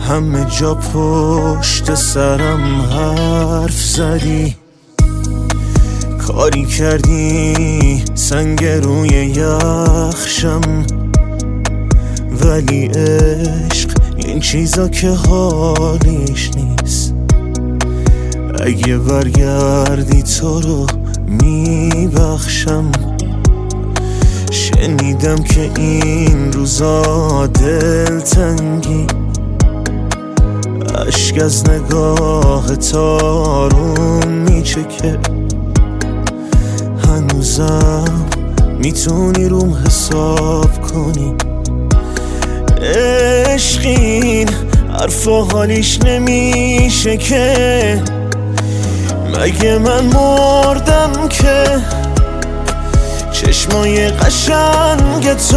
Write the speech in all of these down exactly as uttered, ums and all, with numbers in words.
همه جا پشت سرم حرف زدی، کاری کردی سنگ روی یخشم، ولی عشق این چیزا که حالیش نیست. اگه برگردی تو رو میبخشم. شنیدم که این روزا دلتنگی، اشک از نگاه تارون میچکه. هنوزم میتونی روم حساب کنی. عشقین حرفا حالیش نمیشه که، مگه من مردم که چشمای قشنگ تو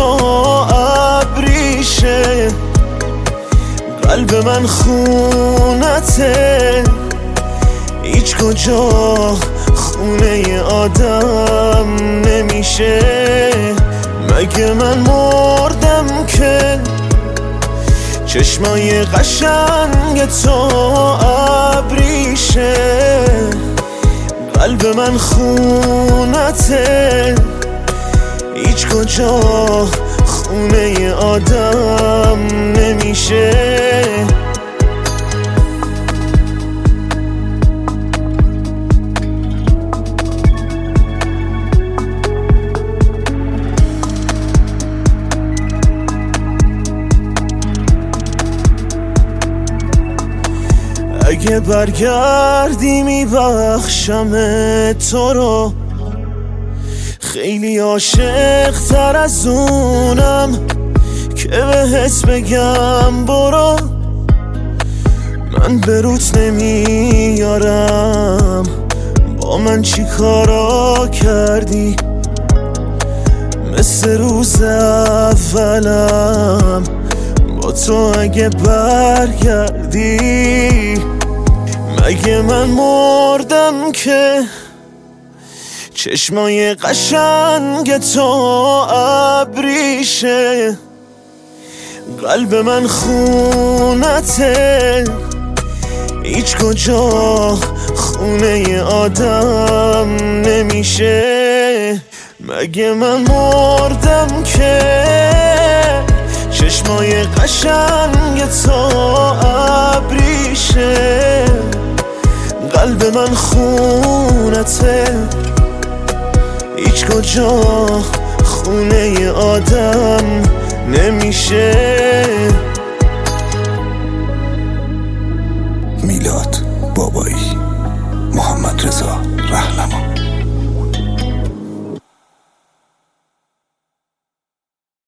ابریشه. قلب من خونته، هیچ کجا خونه آدم نمیشه. مگه من مردم که چشمای قشنگ تو ابریشه. قلب من خونته، هیچ کجا خونه آدم نمیشه. اگه برگردی میبخشم تو رو، خیلی عاشق تر از اونم که بهت بگم برو. من به روت نمیارم، با من چی کارا کردی؟ مثل روز اولم با تو اگه برگردی. مگه من مردم که چشمای قشنگ تو ابریشه. قلب من خونته، هیچ کجا خونه آدم نمیشه. مگه من مردم که چشمای قشنگ تو ابریشه. قلب من خونته، هیچ کجا خونه آدم نمیشه.